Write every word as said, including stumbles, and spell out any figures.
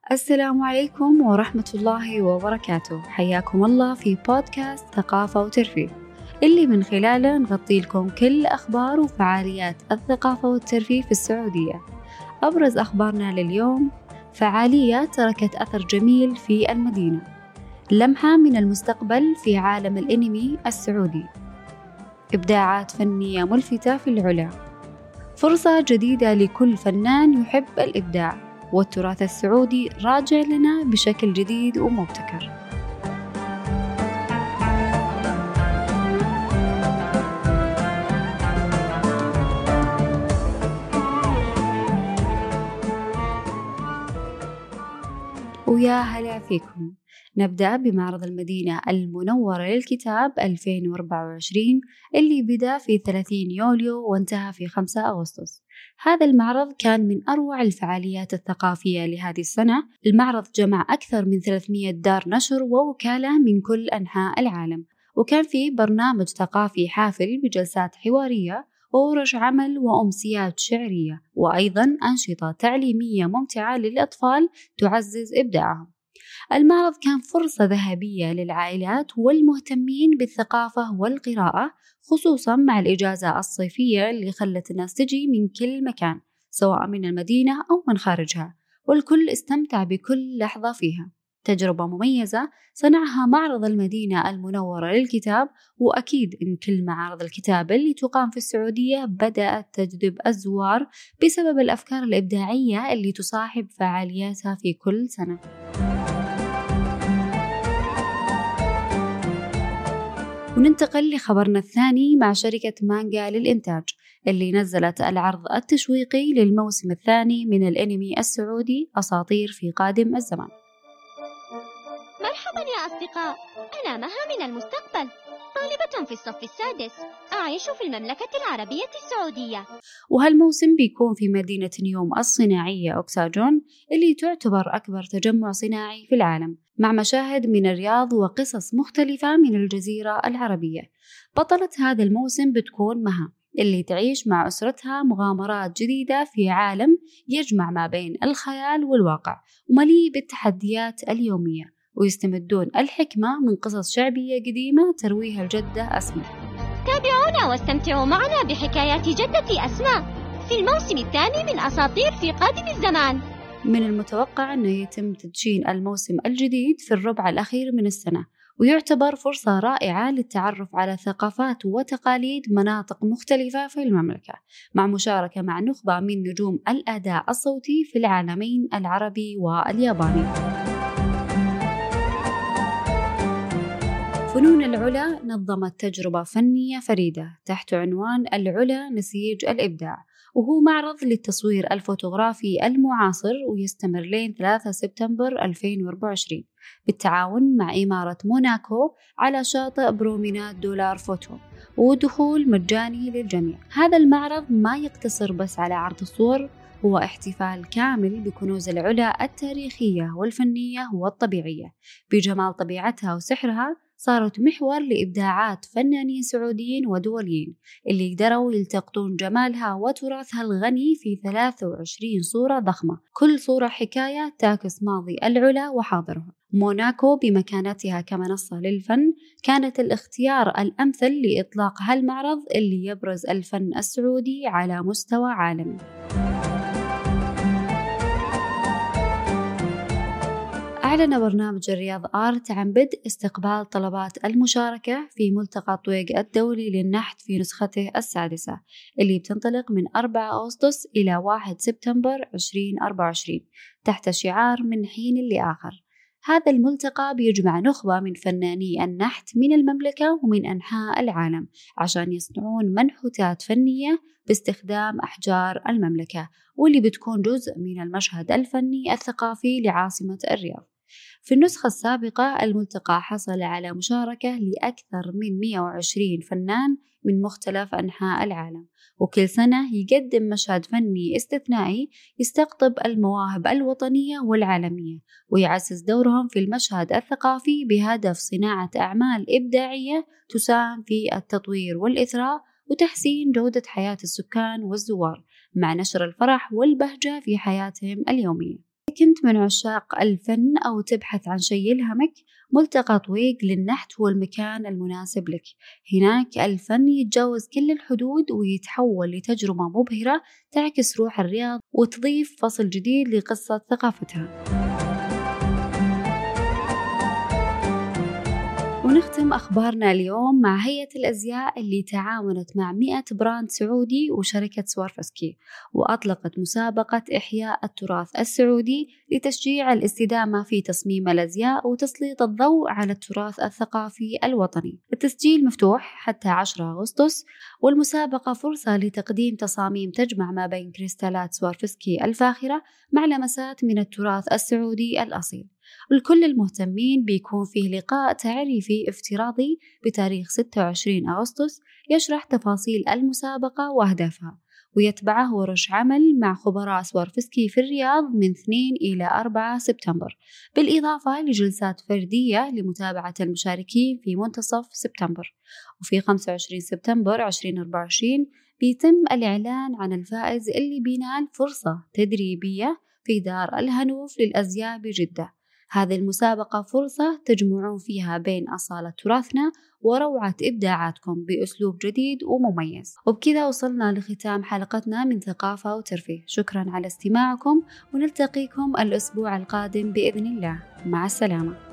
السلام عليكم ورحمة الله وبركاته. حياكم الله في بودكاست ثقافة وترفيه، اللي من خلاله نغطي لكم كل أخبار وفعاليات الثقافة والترفيه في السعودية. أبرز أخبارنا لليوم: فعالية تركت أثر جميل في المدينة، لمحة من المستقبل في عالم الأنمي السعودي، إبداعات فنية ملفتة في العلا، فرصة جديدة لكل فنان يحب الإبداع، والتراث السعودي راجع لنا بشكل جديد ومبتكر. ويا هلا فيكم. نبدأ بمعرض المدينة المنورة للكتاب ألفين وأربعة وعشرين اللي بدأ في ثلاثين يوليو وانتهى في خمسة أغسطس. هذا المعرض كان من أروع الفعاليات الثقافية لهذه السنة. المعرض جمع أكثر من ثلاثمئة دار نشر ووكالة من كل أنحاء العالم، وكان فيه برنامج ثقافي حافل بجلسات حوارية وورش عمل وأمسيات شعرية، وأيضاً أنشطة تعليمية ممتعة للأطفال تعزز إبداعهم. المعرض كان فرصة ذهبية للعائلات والمهتمين بالثقافة والقراءة، خصوصاً مع الإجازة الصيفية اللي خلت الناس تجي من كل مكان سواء من المدينة أو من خارجها، والكل استمتع بكل لحظة فيها. تجربة مميزة صنعها معرض المدينة المنورة للكتاب، وأكيد إن كل معارض الكتاب اللي تقام في السعودية بدأت تجذب الزوار بسبب الأفكار الإبداعية اللي تصاحب فعالياتها في كل سنة. وننتقل لخبرنا الثاني مع شركة مانجا للإنتاج، اللي نزلت العرض التشويقي للموسم الثاني من الأنمي السعودي أساطير في قادم الزمان. مرحبا يا أصدقاء، أنا مها من المستقبل، طالبة في الصف السادس، أعيش في المملكة العربية السعودية. وهالموسم بيكون في مدينة نيوم الصناعية أوكساجون، اللي تعتبر أكبر تجمع صناعي في العالم، مع مشاهد من الرياض وقصص مختلفة من الجزيرة العربية. بطلة هذا الموسم بتكون مها، اللي تعيش مع أسرتها مغامرات جديدة في عالم يجمع ما بين الخيال والواقع، ومليء بالتحديات اليومية، ويستمدون الحكمة من قصص شعبية قديمة ترويها الجدة أسماء. تابعونا واستمتعوا معنا بحكايات جدتي أسماء في الموسم الثاني من أساطير في قادم الزمان. من المتوقع أنه يتم تدشين الموسم الجديد في الربع الأخير من السنة، ويعتبر فرصة رائعة للتعرف على ثقافات وتقاليد مناطق مختلفة في المملكة، مع مشاركة مع نخبة من نجوم الأداء الصوتي في العالمين العربي والياباني. فنون العلا نظمت تجربة فنية فريدة تحت عنوان العلا نسيج الإبداع، وهو معرض للتصوير الفوتوغرافي المعاصر، ويستمر لين ثلاثة سبتمبر ألفين وأربعة وعشرين بالتعاون مع إمارة موناكو على شاطئ برومينات دولار فوتو، ودخول مجاني للجميع. هذا المعرض ما يقتصر بس على عرض الصور، هو احتفال كامل بكنوز العلا التاريخية والفنية والطبيعية، بجمال طبيعتها وسحرها. صارت محور لإبداعات فنانين سعوديين ودوليين اللي قدروا يلتقطون جمالها وتراثها الغني في ثلاثة وعشرين صورة ضخمة، كل صورة حكاية تعكس ماضي العلا وحاضرها. موناكو بمكانتها كمنصة للفن كانت الاختيار الأمثل لإطلاق هالمعرض اللي يبرز الفن السعودي على مستوى عالمي. أعلن برنامج الرياض آرت عن بدء استقبال طلبات المشاركة في ملتقى طويق الدولي للنحت في نسخته السادسة، اللي بتنطلق من أربعة أغسطس إلى واحد سبتمبر ألفين وأربعة وعشرين تحت شعار من حين لآخر. هذا الملتقى بيجمع نخبة من فناني النحت من المملكة ومن أنحاء العالم عشان يصنعون منحوتات فنية باستخدام أحجار المملكة، واللي بتكون جزء من المشهد الفني الثقافي لعاصمة الرياض. في النسخة السابقة الملتقى حصل على مشاركة لأكثر من مئة وعشرين فنان من مختلف أنحاء العالم، وكل سنة يقدم مشهد فني استثنائي يستقطب المواهب الوطنية والعالمية، ويعزز دورهم في المشهد الثقافي بهدف صناعة أعمال إبداعية تساهم في التطوير والإثراء وتحسين جودة حياة السكان والزوار، مع نشر الفرح والبهجة في حياتهم اليومية. كنت من عشاق الفن أو تبحث عن شيء يلهمك، ملتقى طويق للنحت هو المكان المناسب لك. هناك الفن يتجاوز كل الحدود ويتحول لتجربة مبهرة تعكس روح الرياض وتضيف فصل جديد لقصة ثقافتها. ونختم أخبارنا اليوم مع هيئة الأزياء اللي تعاونت مع مئة براند سعودي وشركة سوارفسكي، وأطلقت مسابقة إحياء التراث السعودي لتشجيع الاستدامة في تصميم الأزياء وتسليط الضوء على التراث الثقافي الوطني. التسجيل مفتوح حتى عشرة أغسطس، والمسابقة فرصة لتقديم تصاميم تجمع ما بين كريستالات سوارفسكي الفاخرة مع لمسات من التراث السعودي الأصيل. لكل المهتمين بيكون فيه لقاء تعريفي افتراضي بتاريخ ستة وعشرين أغسطس يشرح تفاصيل المسابقة وأهدافها، ويتبعه ورش عمل مع خبراء سوارفسكي في الرياض من اثنين إلى أربعة سبتمبر، بالإضافة لجلسات فردية لمتابعة المشاركين في منتصف سبتمبر. وفي خمسة وعشرين سبتمبر ألفين وأربعة وعشرين بيتم الإعلان عن الفائز اللي بينال فرصة تدريبية في دار الهنوف للأزياء بجدة. هذه المسابقة فرصة تجمعون فيها بين أصالة تراثنا وروعة إبداعاتكم بأسلوب جديد ومميز. وبكذا وصلنا لختام حلقتنا من ثقافة وترفيه. شكرا على استماعكم، ونلتقيكم الأسبوع القادم بإذن الله. مع السلامة.